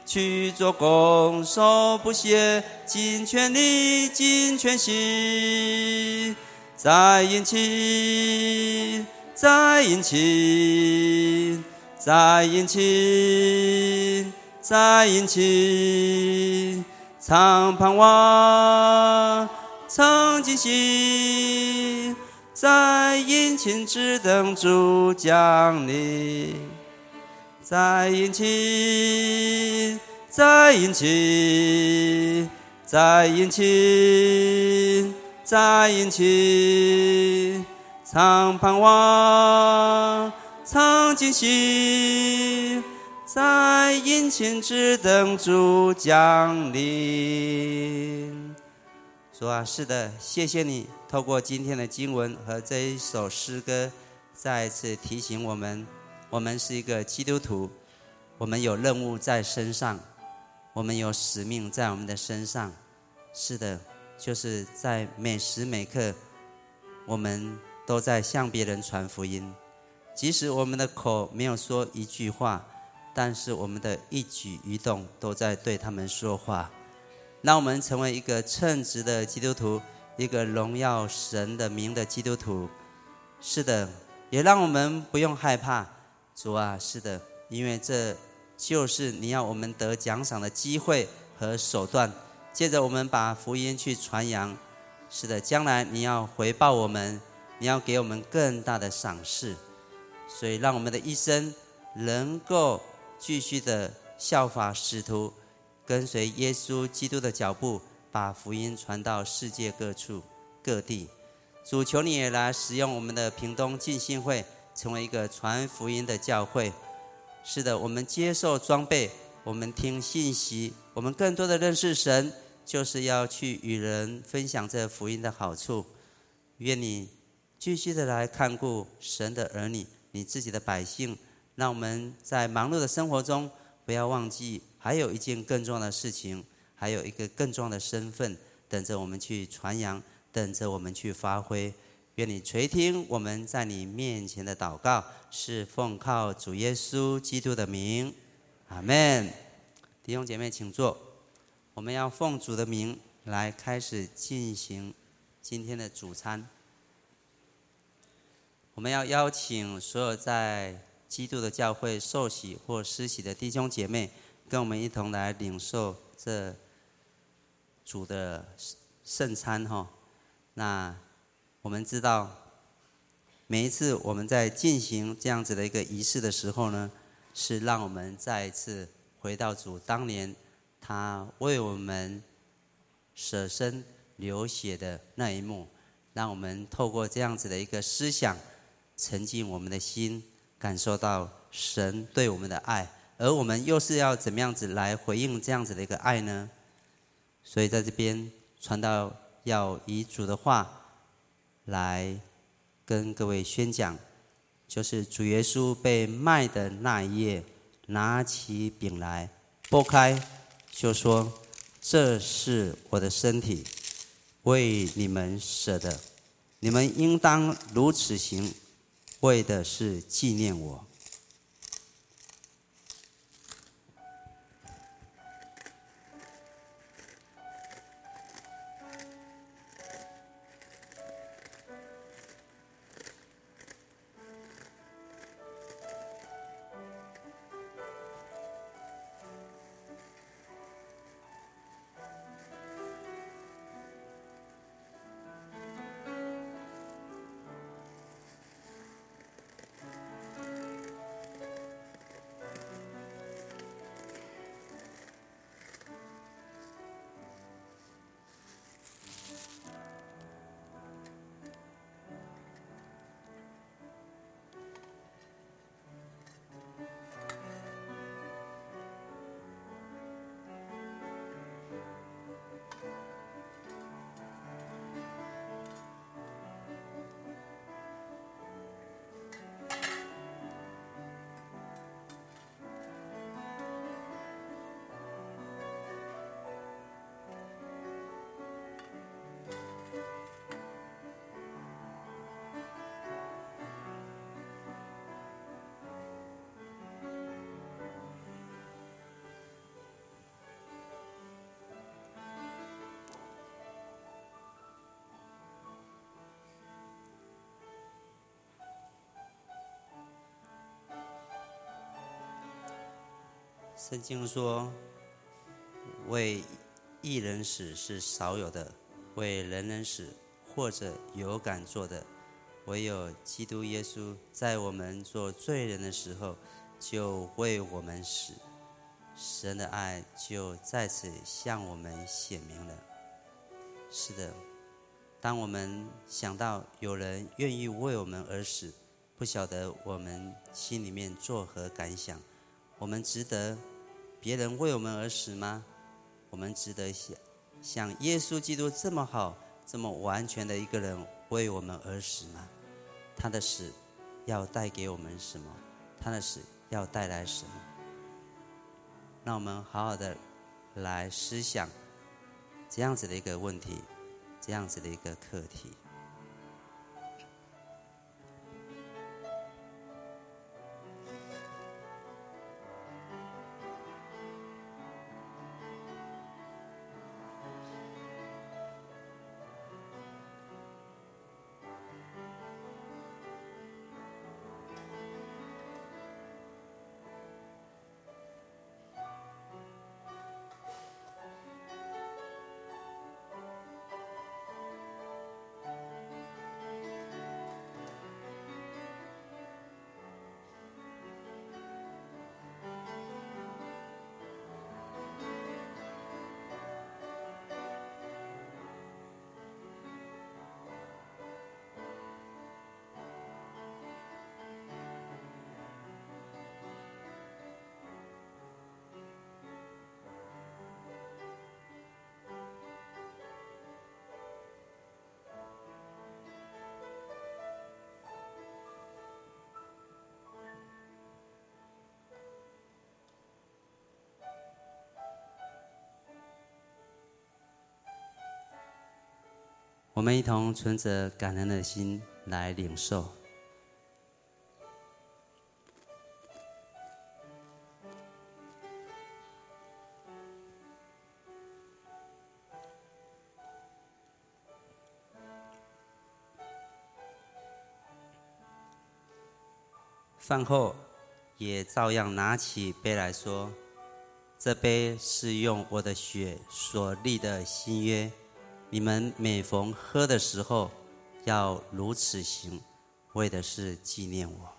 去做工，手不懈，尽全力，尽全心。再殷勤，再殷勤，再殷勤，再殷勤，常盼望，常尽心，在殷勤只等主降临。再殷勤，再殷勤，再殷勤，再殷勤，常盼望，常尽心，在殷勤只等主降临。主啊，是的，谢谢你透过今天的经文和这一首诗歌，再一次提醒我们，我们是一个基督徒，我们有任务在身上，我们有使命在我们的身上。是的，就是在每时每刻，我们都在向别人传福音。即使我们的口没有说一句话，但是我们的一举一动都在对他们说话。让我们成为一个称职的基督徒，一个荣耀神的名的基督徒。是的，也让我们不用害怕。主啊，是的，因为这就是你要我们得奖赏的机会和手段。接着我们把福音去传扬。是的，将来你要回报我们，你要给我们更大的赏赐。所以让我们的一生能够继续的效法使徒，跟随耶稣基督的脚步，把福音传到世界各处各地。主，求你也来使用我们的屏东浸信会，成为一个传福音的教会。是的，我们接受装备，我们听信息，我们更多的认识神，就是要去与人分享这福音的好处。愿你继续的来看顾神的儿女，你自己的百姓，让我们在忙碌的生活中不要忘记，还有一件更重要的事情，还有一个更重要的身份等着我们去传扬，等着我们去发挥。愿你垂听我们在你面前的祷告，是奉靠主耶稣基督的名，阿们。弟兄姐妹请坐，我们要奉主的名来开始进行今天的主餐。我们要邀请所有在基督的教会受洗或施洗的弟兄姐妹，跟我们一同来领受这主的圣餐。那我们知道，每一次我们在进行这样子的一个仪式的时候呢，是让我们再一次回到主当年他为我们舍身流血的那一幕，让我们透过这样子的一个思想，沉浸我们的心，感受到神对我们的爱，而我们又是要怎么样子来回应这样子的一个爱呢？所以在这边传道要以主的话来跟各位宣讲，就是主耶稣被卖的那一夜，拿起饼来，拨开，就说：“这是我的身体，为你们舍的，你们应当如此行，为的是纪念我。” 圣经说，为一人死是少有的，为人人死或者有敢做的，唯有基督耶稣在我们做罪人的时候，就为我们死。神的爱就在此向我们显明了。是的，当我们想到有人愿意为我们而死，不晓得我们心里面作何感想？我们值得别人为我们而死吗？我们值得像耶稣基督这么好、这么完全的一个人为我们而死吗？他的死要带给我们什么？他的死要带来什么？让我们好好的来思想这样子的一个问题，这样子的一个课题。我们一同存着感恩的心来领受。饭后也照样拿起杯来说，这杯是用我的血所立的新约，你们每逢喝的时候，要如此行，为的是纪念我。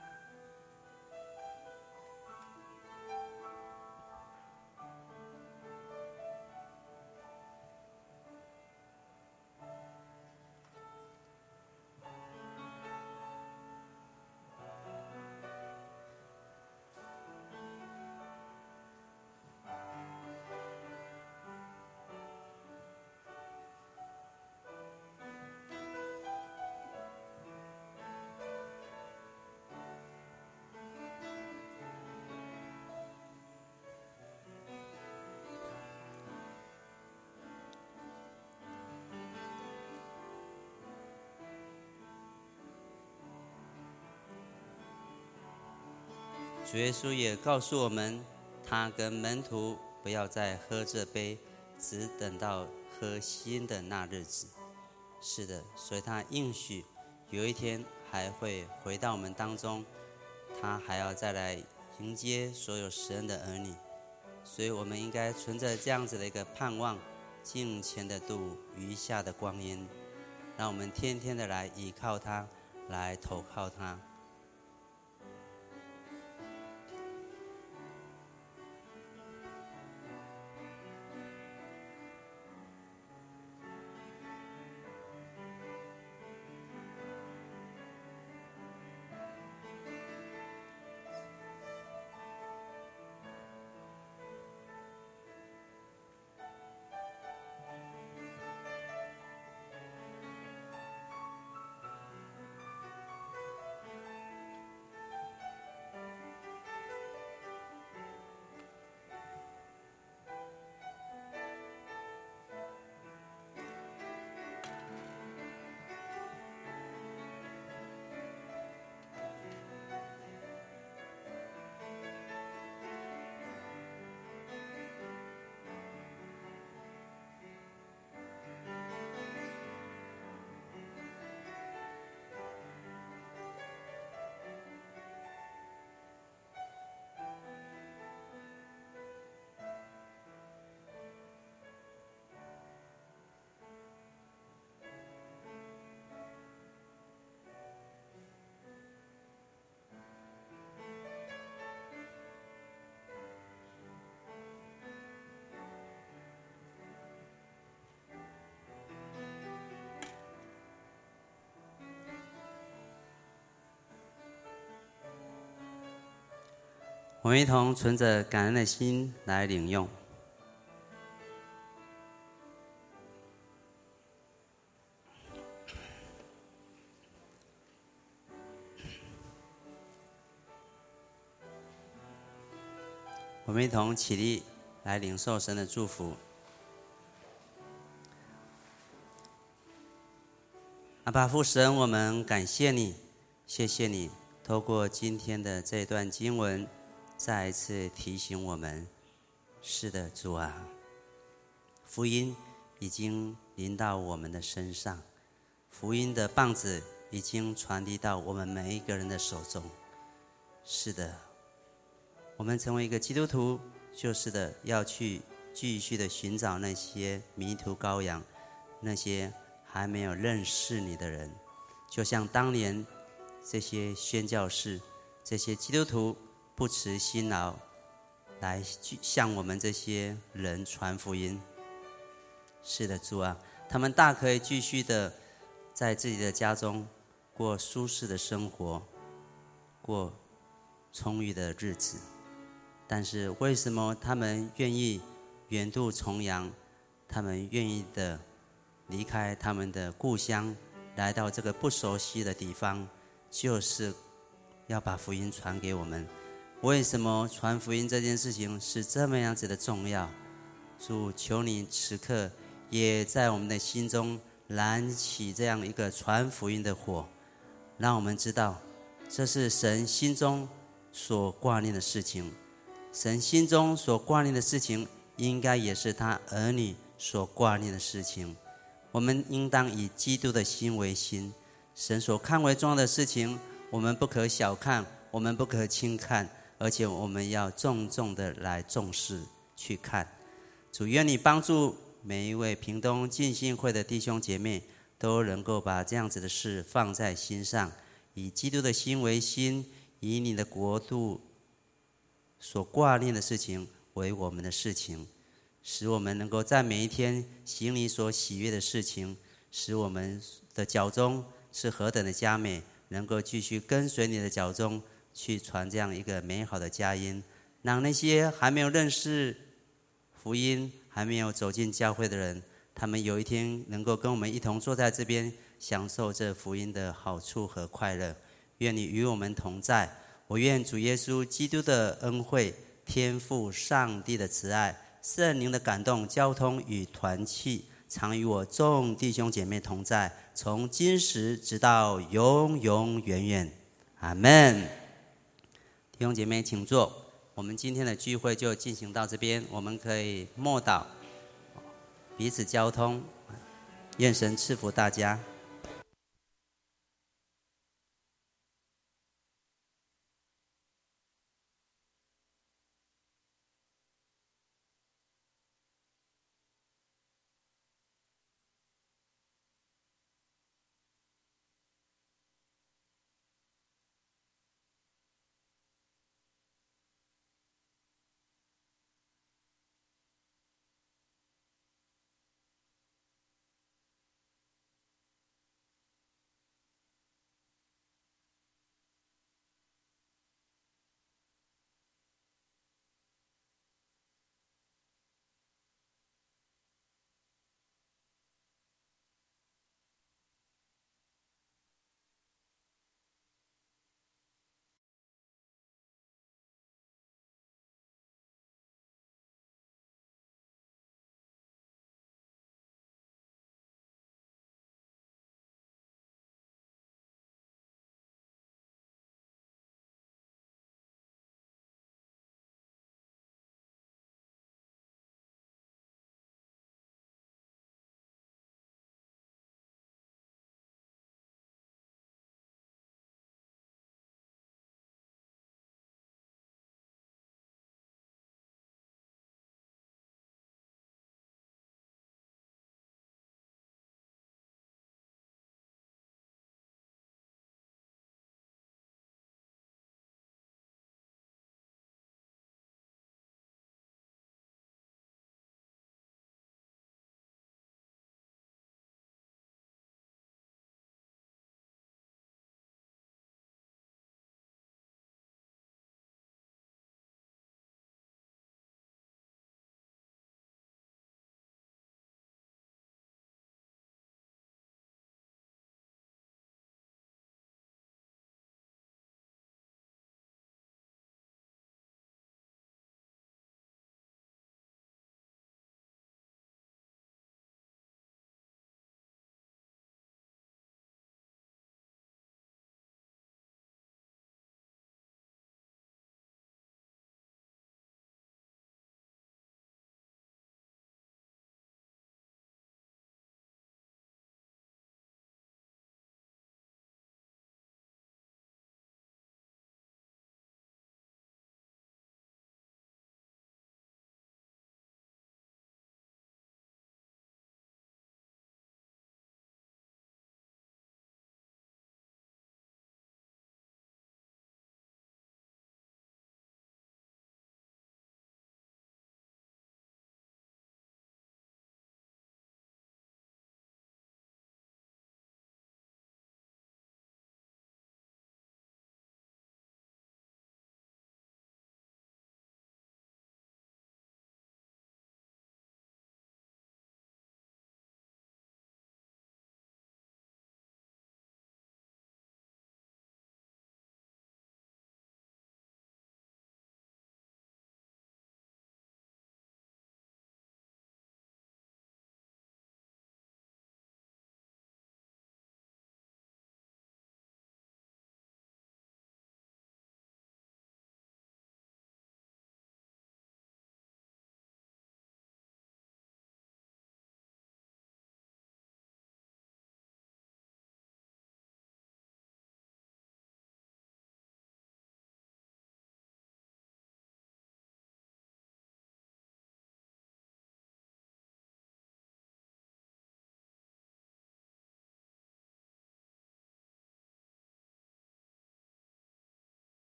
主耶稣也告诉我们，他跟门徒不要再喝这杯，只等到喝新的那日子。是的，所以他应许有一天还会回到我们当中，他还要再来迎接所有神的儿女。所以我们应该存着这样子的一个盼望，敬虔的度余下的光阴，让我们天天的来依靠他，来投靠他。 我们一同存着感恩的心来领用。我们一同起立来领受神的祝福。阿爸父神，我们感谢你，谢谢你透过今天的这段经文再一次提醒我们，是的，主啊，福音已经临到我们的身上，福音的棒子已经传递到我们每一个人的手中。是的，我们成为一个基督徒，就是的，要去继续的寻找那些迷途羔羊，那些还没有认识你的人，就像当年这些宣教士，这些基督徒不辞辛劳来向我们这些人传福音。是的，主啊，他们大可以继续的在自己的家中过舒适的生活，过充裕的日子，但是为什么他们愿意远渡重洋，他们愿意的离开他们的故乡，来到这个不熟悉的地方，就是要把福音传给我们。为什么传福音这件事情是这么样子的重要？主，求你此刻也在我们的心中燃起这样一个传福音的火，让我们知道这是神心中所挂念的事情，神心中所挂念的事情应该也是他儿女所挂念的事情。我们应当以基督的心为心，神所看为重要的事情，我们不可小看，我们不可轻看，而且我们要重重的来重视去看。主，愿你帮助每一位屏东浸信会的弟兄姐妹，都能够把这样子的事放在心上，以基督的心为心，以你的国度所挂念的事情为我们的事情，使我们能够在每一天行你所喜悦的事情，使我们的脚中是何等的佳美，能够继续跟随你的脚中去传这样一个美好的佳音，让那些还没有认识福音，还没有走进教会的人，他们有一天能够跟我们一同坐在这边，享受这福音的好处和快乐。愿你与我们同在，我愿主耶稣基督的恩惠、天父上帝的慈爱、圣灵的感动、交通与团契，常与我众弟兄姐妹同在，从今时直到永永远远。阿们。弟兄姐妹请坐，我们今天的聚会就进行到这边，我们可以默祷，彼此交通，愿神赐福大家。